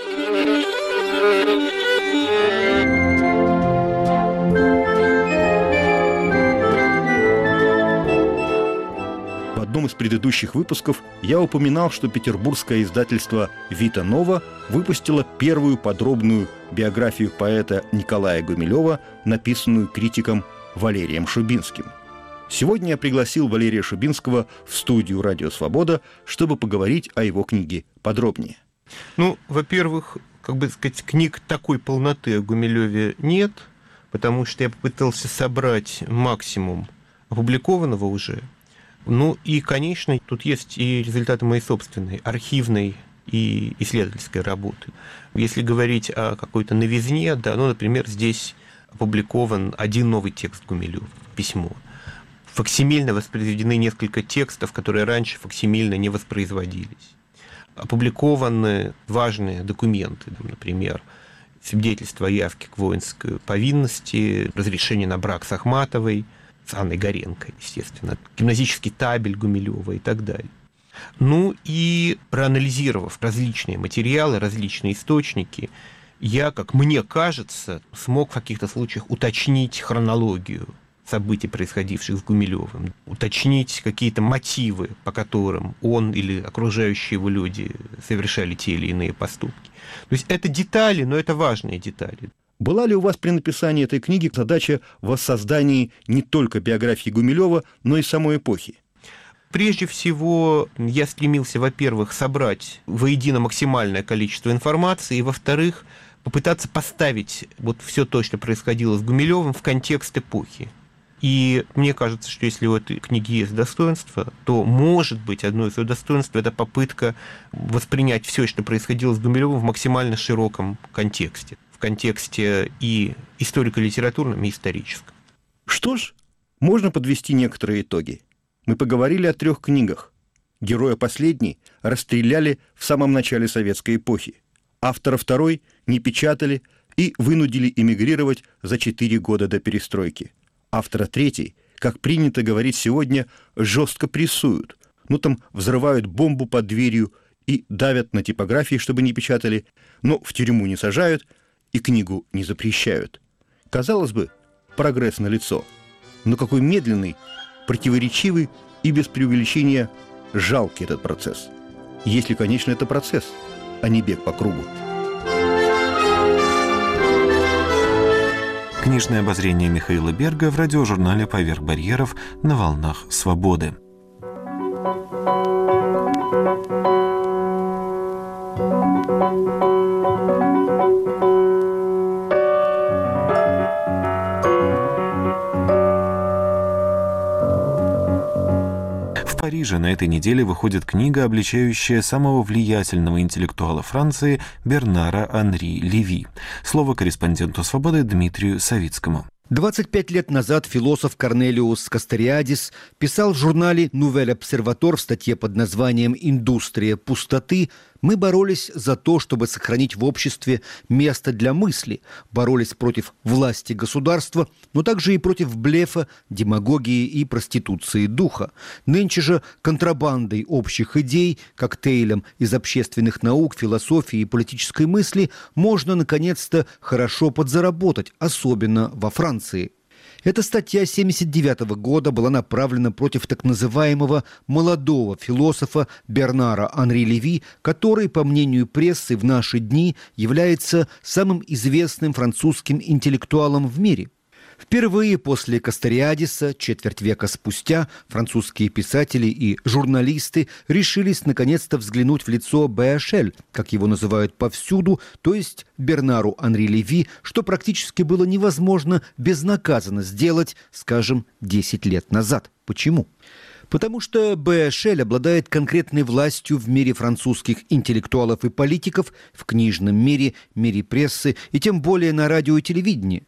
В одном из предыдущих выпусков я упоминал, что петербургское издательство «Вита Нова» выпустило первую подробную биографию поэта Николая Гумилева, написанную критиком Валерием Шубинским. Сегодня я пригласил Валерия Шубинского в студию «Радио Свобода», чтобы поговорить о его книге подробнее. Ну, во-первых, как бы сказать, книг такой полноты о Гумилеве нет, потому что я попытался собрать максимум опубликованного уже. Ну и, конечно, тут есть и результаты моей собственной архивной и исследовательской работы. Если говорить о какой-то новизне, да, ну, например, здесь опубликован один новый текст Гумилёва, письмо. Факсимильно воспроизведены несколько текстов, которые раньше факсимильно не воспроизводились. Опубликованы важные документы, например, свидетельство о явке к воинской повинности, разрешение на брак с Ахматовой, с Анной Горенко, естественно, гимназический табель Гумилёва и так далее. Ну и проанализировав различные материалы, различные источники, я, как мне кажется, смог в каких-то случаях уточнить хронологию событий, происходивших с Гумилёвым, уточнить какие-то мотивы, по которым он или окружающие его люди совершали те или иные поступки. То есть это детали, но это важные детали. Была ли у вас при написании этой книги задача в воссоздании не только биографии Гумилёва, но и самой эпохи? Прежде всего, я стремился, во-первых, собрать воедино максимальное количество информации, и, во-вторых, попытаться поставить вот все то, что происходило с Гумилёвым, в контекст эпохи. И мне кажется, что если у этой книги есть достоинство, то, может быть, одно из ее достоинств – это попытка воспринять все, что происходило с Гумилёвым, в максимально широком контексте. В контексте и историко-литературном, и историческом. Что ж, можно подвести некоторые итоги. Мы поговорили о 3 книгах. Героя последней расстреляли в самом начале советской эпохи. Автора второй не печатали и вынудили эмигрировать за 4 года до перестройки. Автора третьей, как принято говорить сегодня, жестко прессуют. Ну, там взрывают бомбу под дверью и давят на типографии, чтобы не печатали, но в тюрьму не сажают и книгу не запрещают. Казалось бы, прогресс налицо, но какой медленный, противоречивый и без преувеличения жалкий этот процесс. Если, конечно, это процесс, а не бег по кругу. Книжное обозрение Михаила Берга в радиожурнале «Поверх барьеров» на волнах свободы. В Париже на этой неделе выходит книга, обличающая самого влиятельного интеллектуала Франции Бернара Анри Леви. Слово корреспонденту «Свободы» Дмитрию Савицкому. 25 лет назад философ Корнелиус Кастариадис писал в журнале «Нувель Обсерватор» в статье под названием «Индустрия пустоты». Мы боролись за то, чтобы сохранить в обществе место для мысли, боролись против власти государства, но также и против блефа, демагогии и проституции духа. Нынче же контрабандой общих идей, коктейлем из общественных наук, философии и политической мысли можно наконец-то хорошо подзаработать, особенно во Франции. Эта статья 1979 года была направлена против так называемого молодого философа Бернара Анри Леви, который, по мнению прессы, в наши дни является самым известным французским интеллектуалом в мире. Впервые после Кастариадиса, четверть века спустя, французские писатели и журналисты решились наконец-то взглянуть в лицо БХЛ, как его называют повсюду, то есть Бернару Анри Леви, что практически было невозможно безнаказанно сделать, скажем, 10 лет назад. Почему? Потому что БХЛ обладает конкретной властью в мире французских интеллектуалов и политиков, в книжном мире, мире прессы и тем более на радио и телевидении.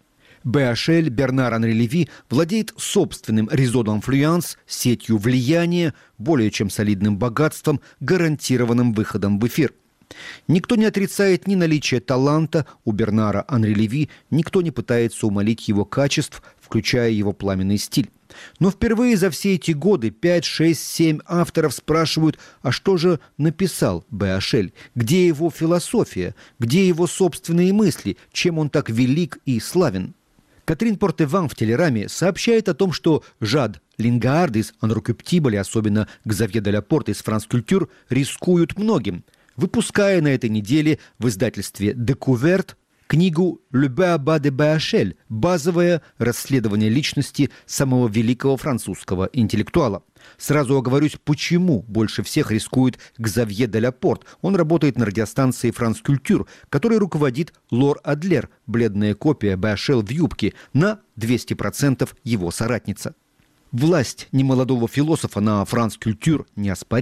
БХЛ Бернар Анри Леви владеет собственным резо d'influence, сетью влияния, более чем солидным богатством, гарантированным выходом в эфир. Никто не отрицает ни наличие таланта у Бернара Анри Леви, никто не пытается умалить его качеств, включая его пламенный стиль. Но впервые за все эти годы 5, 6, 7 авторов спрашивают, а что же написал БХЛ? Где его философия? Где его собственные мысли? Чем он так велик и славен? Катрин Портеван в Телераме сообщает о том, что Жад Лингард из «Анрукептиболи», особенно Ксавье де ля Порт из «Франс Культюр», рискуют многим, выпуская на этой неделе в издательстве «Декуверт» книгу «Le Béaba de BHL» – базовое расследование личности самого великого французского интеллектуала. Сразу оговорюсь, почему больше всех рискует Ксавье де ля Порт. Он работает на радиостанции «Франс Культюр», которой руководит Лор Адлер, бледная копия БХЛ в юбке, на 200% его соратница. Власть немолодого философа на «Франс Культюр» неоспорима.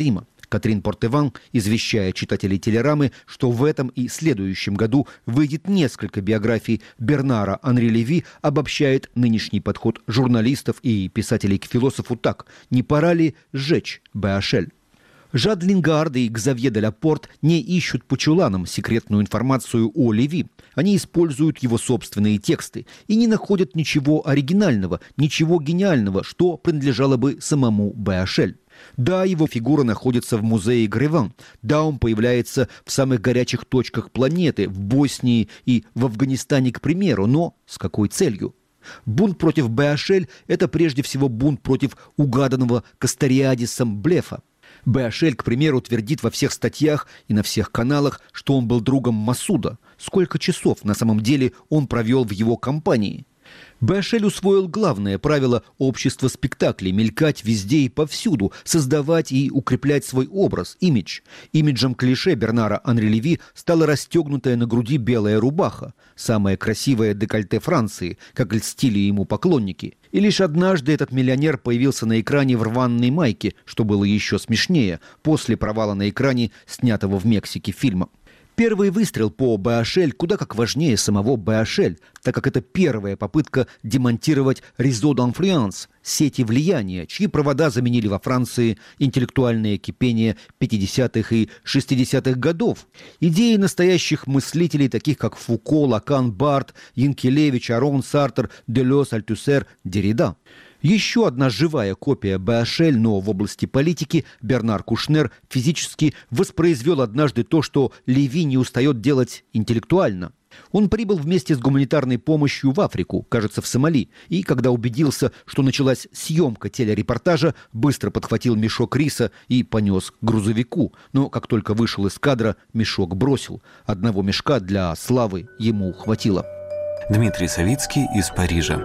Катрин Портеван, извещая читателей телерамы, что в этом и следующем году выйдет несколько биографий Бернара Анри Леви, обобщает нынешний подход журналистов и писателей к философу так: не пора ли сжечь Беашель? Жад Лингард и Ксавье де Лапорт не ищут по чуланам секретную информацию о Леви. Они используют его собственные тексты и не находят ничего оригинального, ничего гениального, что принадлежало бы самому Беашель. Да, его фигура находится в музее Греван. Да, он появляется в самых горячих точках планеты, в Боснии и в Афганистане, к примеру. Но с какой целью? Бунт против Беашель – это прежде всего бунт против угаданного Кастариадисом блефа. Беашель, к примеру, твердит во всех статьях и на всех каналах, что он был другом Масуда. Сколько часов на самом деле он провел в его компании? Беашель усвоил главное правило общества спектаклей – мелькать везде и повсюду, создавать и укреплять свой образ, имидж. Имиджем клише Бернара Анри Леви стала расстегнутая на груди белая рубаха, самое красивое декольте Франции, как льстили ему поклонники. И лишь однажды этот миллионер появился на экране в рваной майке, что было еще смешнее, после провала на экране снятого в Мексике фильма. Первый выстрел по Беашель куда как важнее самого Беашель, так как это первая попытка демонтировать «Réseau d'influence» – сети влияния, чьи провода заменили во Франции интеллектуальное кипение 50-х и 60-х годов. Идеи настоящих мыслителей, таких как Фуко, Лакан, Барт, Янкелевич, Арон, Сартер, Делез, Альтусер, Деррида. Еще одна живая копия Беашель, но в области политики Бернар Кушнер физически воспроизвел однажды то, что Леви не устает делать интеллектуально. Он прибыл вместе с гуманитарной помощью в Африку, кажется, в Сомали, и когда убедился, что началась съемка телерепортажа, быстро подхватил мешок риса и понес к грузовику. Но как только вышел из кадра, мешок бросил. Одного мешка для славы ему хватило. Дмитрий Савицкий из Парижа.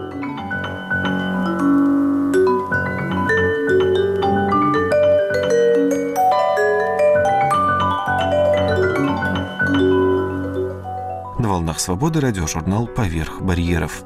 На волнах свободы радиожурнал «Поверх барьеров».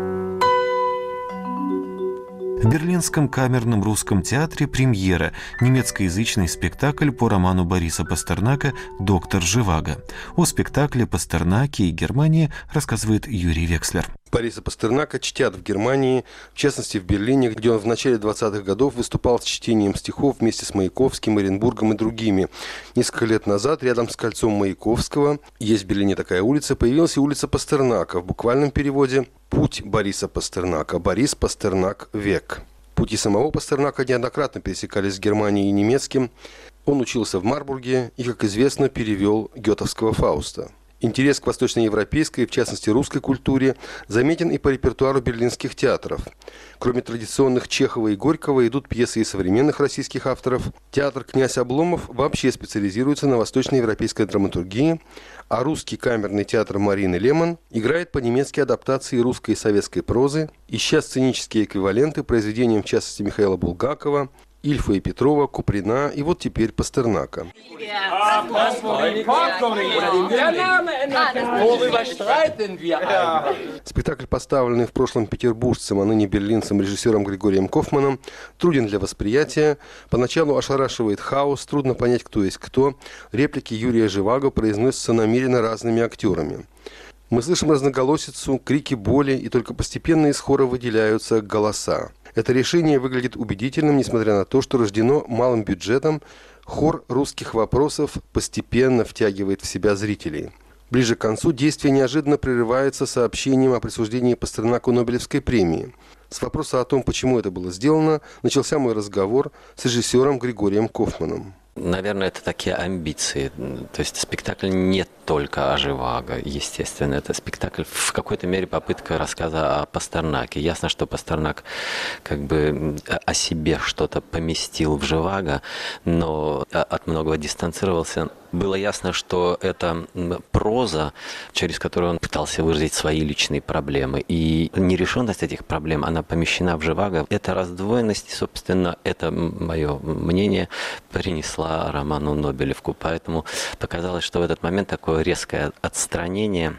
В Берлинском камерном русском театре премьера. Немецкоязычный спектакль по роману Бориса Пастернака «Доктор Живаго». О спектакле Пастернаке и Германии рассказывает Юрий Векслер. Бориса Пастернака чтят в Германии, в частности в Берлине, где он в начале 20-х годов выступал с чтением стихов вместе с Маяковским, Оренбургом и другими. Несколько лет назад рядом с кольцом Маяковского, есть в Берлине такая улица, появилась и улица Пастернака. В буквальном переводе «Путь Бориса Пастернака». Борис Пастернак век. Пути самого Пастернака неоднократно пересекались с Германией и немецким. Он учился в Марбурге и, как известно, перевел гетовского Фауста. Интерес к восточноевропейской, в частности русской культуре, заметен и по репертуару берлинских театров. Кроме традиционных Чехова и Горького идут пьесы и современных российских авторов. Театр «Князь Обломов» вообще специализируется на восточноевропейской драматургии, а русский камерный театр Марины Лемон играет по-немецки адаптации русской и советской прозы, ища сценические эквиваленты произведениям, в частности, Михаила Булгакова, Ильфа и Петрова, Куприна и вот теперь Пастернака. Спектакль, поставленный в прошлом петербуржцем, а ныне берлинцем режиссером Григорием Кофманом, труден для восприятия. Поначалу ошарашивает хаос, трудно понять, кто есть кто. Реплики Юрия Живаго произносятся намеренно разными актерами. Мы слышим разноголосицу, крики боли, и только постепенно из хора выделяются голоса. Это решение выглядит убедительным, несмотря на то, что рождено малым бюджетом. Хор русских вопросов постепенно втягивает в себя зрителей. Ближе к концу действие неожиданно прерывается сообщением о присуждении Пастернаку Нобелевской премии. С вопроса о том, почему это было сделано, начался мой разговор с режиссером Григорием Кофманом. Наверное, это такие амбиции. То есть спектакль не только о Живаго, естественно. Это спектакль в какой-то мере попытка рассказа о Пастернаке. Ясно, что Пастернак как бы о себе что-то поместил в Живаго, но от многого дистанцировался. Было ясно, что это проза, через которую он пытался выразить свои личные проблемы. И нерешенность этих проблем, она помещена в Живаго. Эта раздвоенность, собственно, это мое мнение, принесла принесла роману Нобелевку. Поэтому показалось, что в этот момент такое резкое отстранение,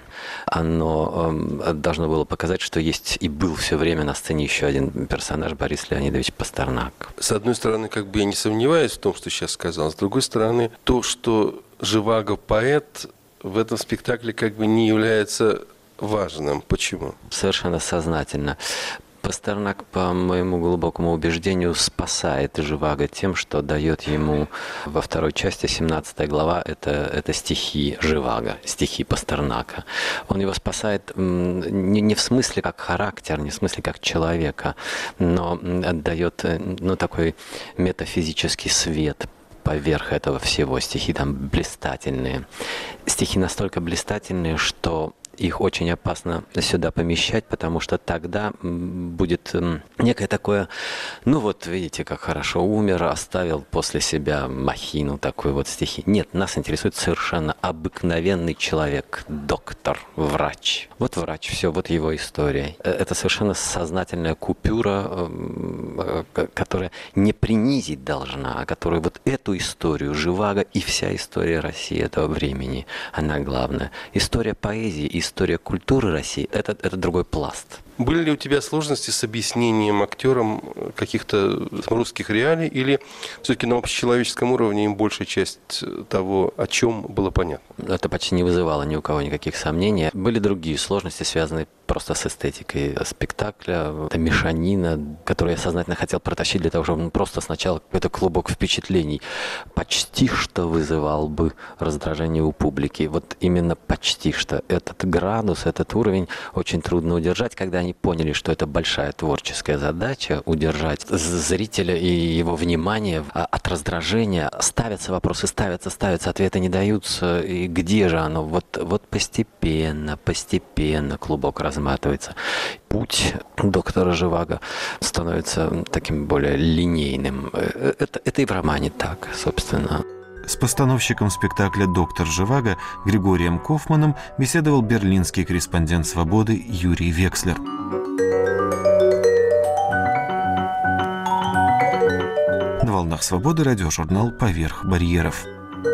оно должно было показать, что есть и был все время на сцене еще один персонаж, Борис Леонидович Пастернак. С одной стороны, как бы я не сомневаюсь в том, что сейчас сказал. С другой стороны, то, что Живаго поэт, в этом спектакле как бы не является важным. Почему? Совершенно сознательно. Пастернак, по моему глубокому убеждению, спасает Живаго тем, что дает ему во второй части, 17 глава, это стихи Живаго, стихи Пастернака. Он его спасает не в смысле как характер, не в смысле как человека, но дает такой метафизический свет поверх этого всего. Стихи там блистательные. Стихи настолько блистательные, что их очень опасно сюда помещать, потому что тогда будет некое такое, видите, как хорошо умер, оставил после себя махину, такой вот стихи. Нет, нас интересует совершенно обыкновенный человек, доктор, врач. Вот врач, все, вот его история. Это совершенно сознательная купюра, которая не принизить должна, а которая вот эту историю Живаго и вся история России этого времени, она главная. История поэзии, история культуры России – это другой пласт. Были ли у тебя сложности с объяснением актерам каких-то русских реалий, или все-таки на общечеловеческом уровне им большая часть того, о чем было понятно? Это почти не вызывало ни у кого никаких сомнений. Были другие сложности, связанные просто с эстетикой спектакля. Это мешанина, которую я сознательно хотел протащить для того, чтобы просто сначала какой-то клубок впечатлений почти что вызывал бы раздражение у публики. Вот именно почти что. Этот градус, этот уровень очень трудно удержать, когда они поняли, что это большая творческая задача удержать зрителя и его внимание от раздражения. Ставятся вопросы, ставятся, ответы не даются. И где же оно? Вот постепенно клубок разматывается. Путь доктора Живаго становится таким более линейным. Это и в романе так, собственно. С постановщиком спектакля «Доктор Живаго» Григорием Кофманом беседовал берлинский корреспондент «Свободы» Юрий Векслер. На волнах «Свободы» радиожурнал «Поверх барьеров».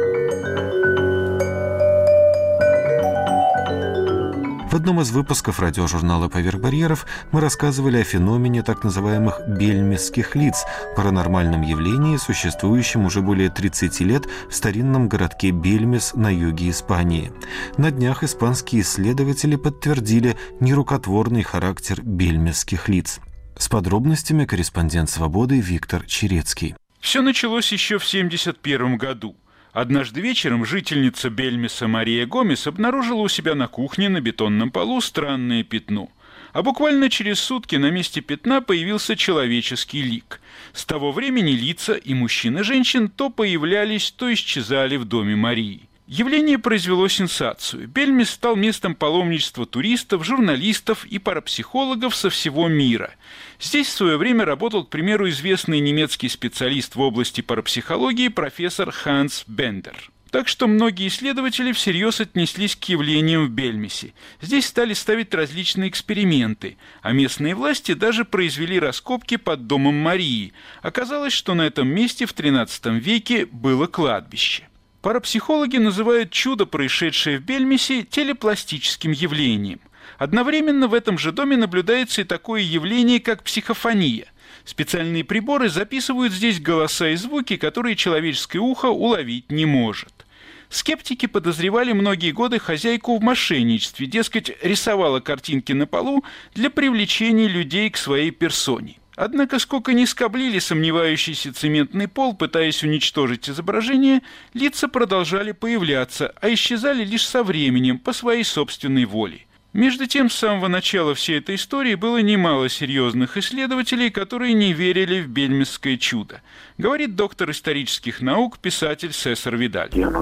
В одном из выпусков радиожурнала «Поверх барьеров» мы рассказывали о феномене так называемых бельмесских лиц, паранормальном явлении, существующем уже более 30 лет в старинном городке Бельмес на юге Испании. На днях испанские исследователи подтвердили нерукотворный характер бельмесских лиц. С подробностями корреспондент «Свободы» Виктор Черецкий. Все началось еще в 1971 году. Однажды вечером жительница Бельмеса Мария Гомес обнаружила у себя на кухне на бетонном полу странное пятно. А буквально через сутки на месте пятна появился человеческий лик. С того времени лица и мужчин, и женщин то появлялись, то исчезали в доме Марии. Явление произвело сенсацию. Бельмес стал местом паломничества туристов, журналистов и парапсихологов со всего мира. Здесь в свое время работал, к примеру, известный немецкий специалист в области парапсихологии профессор Ханс Бендер. Так что многие исследователи всерьез отнеслись к явлениям в Бельмесе. Здесь стали ставить различные эксперименты, а местные власти даже произвели раскопки под домом Марии. Оказалось, что на этом месте в XIII веке было кладбище. Парапсихологи называют чудо, происшедшее в Бельмесе, телепластическим явлением. Одновременно в этом же доме наблюдается и такое явление, как психофония. Специальные приборы записывают здесь голоса и звуки, которые человеческое ухо уловить не может. Скептики подозревали многие годы хозяйку в мошенничестве, дескать, рисовала картинки на полу для привлечения людей к своей персоне. Однако, сколько ни скоблили сомневающийся цементный пол, пытаясь уничтожить изображение, лица продолжали появляться, а исчезали лишь со временем, по своей собственной воле. Между тем, с самого начала всей этой истории было немало серьезных исследователей, которые не верили в бельмесское чудо, говорит доктор исторических наук, писатель Сесар Видаль. Я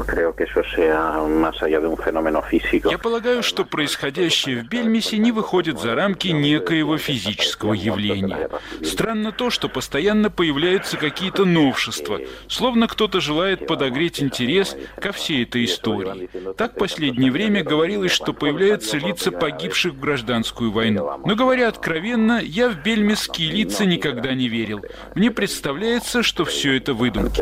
полагаю, что происходящее в Бельмесе не выходит за рамки некоего физического явления. Странно то, что постоянно появляются какие-то новшества, словно кто-то желает подогреть интерес ко всей этой истории. Так в последнее время говорилось, что появляются лица погибших в гражданскую войну. Но, говоря откровенно, я в бельмесские лица никогда не верил. Мне представляется, что все это выдумки.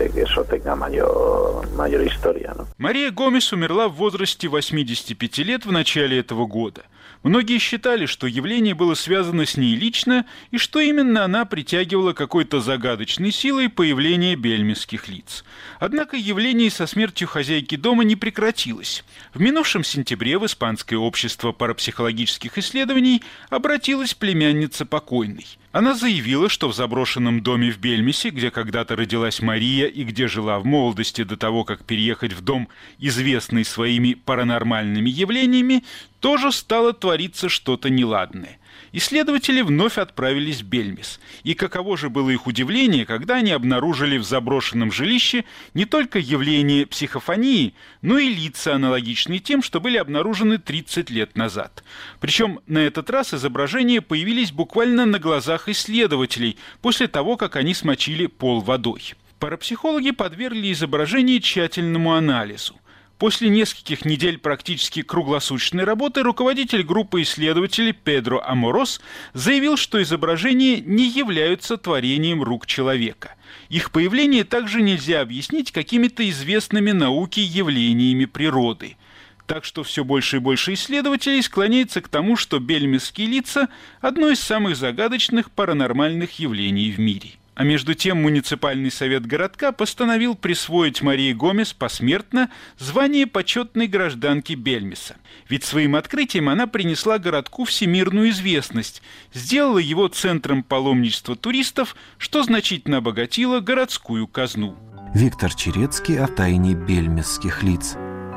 Мария Гомес умерла в возрасте 85 лет в начале этого года. Многие считали, что явление было связано с ней лично, и что именно она притягивала какой-то загадочной силой появление бельмесских лиц. Однако явление со смертью хозяйки дома не прекратилось. В минувшем сентябре в Испанское общество парапсихологических исследований обратилась племянница покойной. Она заявила, что в заброшенном доме в Бельмесе, где когда-то родилась Мария и где жила в молодости до того, как переехать в дом, известный своими паранормальными явлениями, тоже стало твориться что-то неладное. Исследователи вновь отправились в Бельмес. И каково же было их удивление, когда они обнаружили в заброшенном жилище не только явление психофонии, но и лица, аналогичные тем, что были обнаружены 30 лет назад. Причем на этот раз изображения появились буквально на глазах исследователей, после того, как они смочили пол водой. Парапсихологи подвергли изображение тщательному анализу. После нескольких недель практически круглосуточной работы руководитель группы исследователей Педро Аморос заявил, что изображения не являются творением рук человека. Их появление также нельзя объяснить какими-то известными науке явлениями природы. Так что все больше и больше исследователей склоняется к тому, что бельмесские лица – одно из самых загадочных паранормальных явлений в мире. А между тем муниципальный совет городка постановил присвоить Марии Гомес посмертно звание почетной гражданки Бельмеса. Ведь своим открытием она принесла городку всемирную известность, сделала его центром паломничества туристов, что значительно обогатило городскую казну. Виктор Черецкий о тайне бельмесских лиц.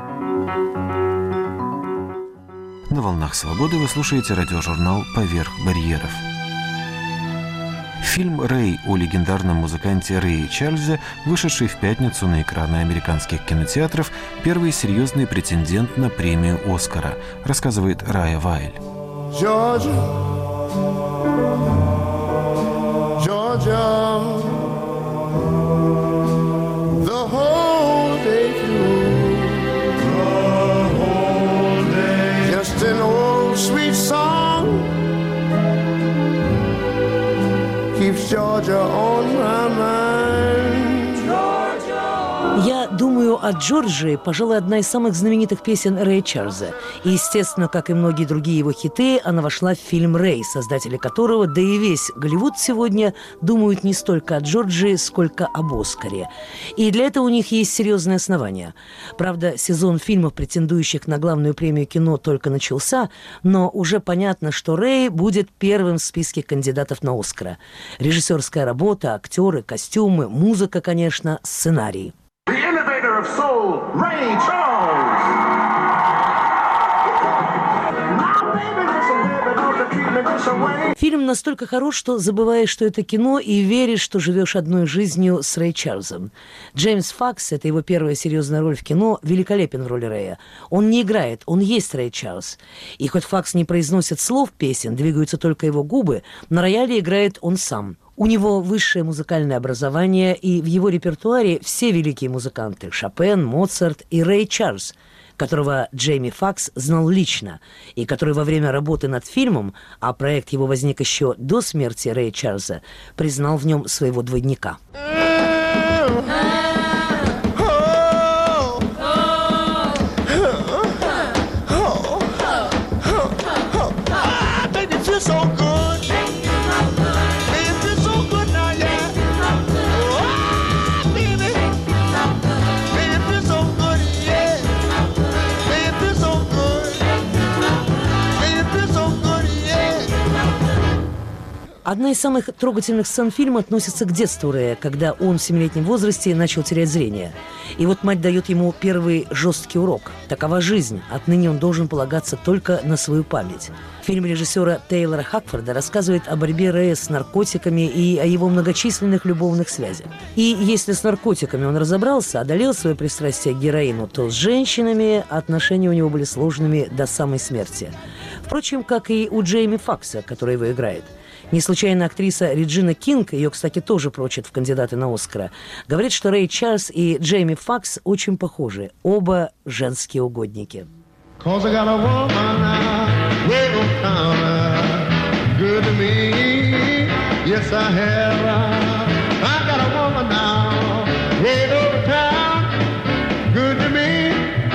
На «Волнах свободы» вы слушаете радиожурнал «Поверх барьеров». Фильм «Рэй» о легендарном музыканте Рэе Чарльзе, вышедший в пятницу на экраны американских кинотеатров, первый серьезный претендент на премию «Оскара», рассказывает Рая Вайль. Georgia, Georgia, the whole day through, just an old sweet song keeps Georgia on my mind. Я думаю, о Джорджии, пожалуй, одна из самых знаменитых песен Рэя Чарльза. И, естественно, как и многие другие его хиты, она вошла в фильм «Рэй», создатели которого, да и весь Голливуд сегодня думают не столько о Джорджии, сколько об Оскаре. И для этого у них есть серьезные основания. Правда, сезон фильмов, претендующих на главную премию кино, только начался, но уже понятно, что Рэй будет первым в списке кандидатов на Оскара. Режиссерская работа, актеры, костюмы, музыка, конечно, сценарий. The innovator of soul, Ray Charles. Фильм настолько хорош, что забываешь, что это кино, и веришь, что живешь одной жизнью с Рэй Чарльзом. Джеймс Факс, это его первая серьезная роль в кино, великолепен в роли Рэя. Он не играет, он есть Рэй Чарльз. И хоть Факс не произносит слов песен, двигаются только его губы, на рояле играет он сам. У него высшее музыкальное образование, и в его репертуаре все великие музыканты – Шопен, Моцарт и Рэй Чарльз, которого Джейми Факс знал лично, и который во время работы над фильмом, а проект его возник еще до смерти Рэя Чарльза, признал в нем своего двойника. Одна из самых трогательных сцен фильма относится к детству Рэя, когда он в 7-летнем возрасте начал терять зрение. И вот мать дает ему первый жесткий урок. Такова жизнь. Отныне он должен полагаться только на свою память. Фильм режиссера Тейлора Хакфорда рассказывает о борьбе Рэя с наркотиками и о его многочисленных любовных связях. И если с наркотиками он разобрался, одолел свое пристрастие к героину, то с женщинами отношения у него были сложными до самой смерти. Впрочем, как и у Джейми Факса, который его играет. Не случайно актриса Реджина Кинг, ее, кстати, тоже прочат в кандидаты на Оскара, говорит, что Рэй Чарльз и Джейми Факс очень похожи. Оба женские угодники. 'Cause I got a woman now. little town, good to me. Yes, I have. I got a woman now, little town, good to me.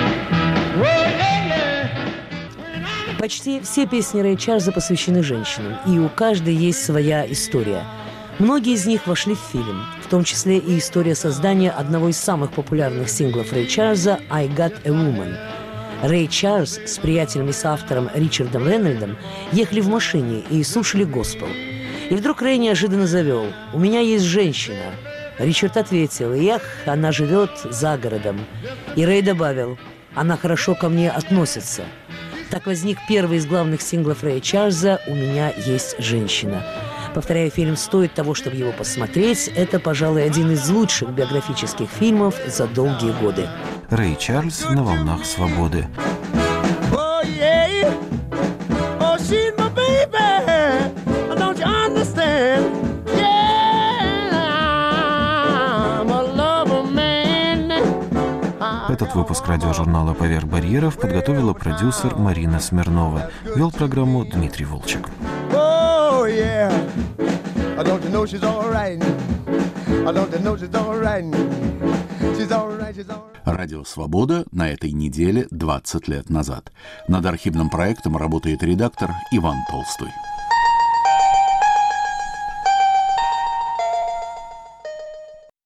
Почти все песни Рэя Чарльза посвящены женщинам, и у каждой есть своя история. Многие из них вошли в фильм, в том числе и история создания одного из самых популярных синглов Рэя Чарльза «I Got a Woman». Рэй Чарльз с приятелем и соавтором Ричардом Рейнольдом ехали в машине и слушали госпел. И вдруг Рэй неожиданно завел: «У меня есть женщина». Ричард ответил: «Эх, она живет за городом». И Рэй добавил: «Она хорошо ко мне относится». Так возник первый из главных синглов Рэя Чарльза «У меня есть женщина». Повторяю, фильм стоит того, чтобы его посмотреть. Это, пожалуй, один из лучших биографических фильмов за долгие годы. Рэй Чарльз на волнах свободы. Этот выпуск радиожурнала «Поверх барьеров» подготовила продюсер Марина Смирнова. Вел программу Дмитрий Волчек. Радио «Свобода» на этой неделе 20 лет назад. Над архивным проектом работает редактор Иван Толстой.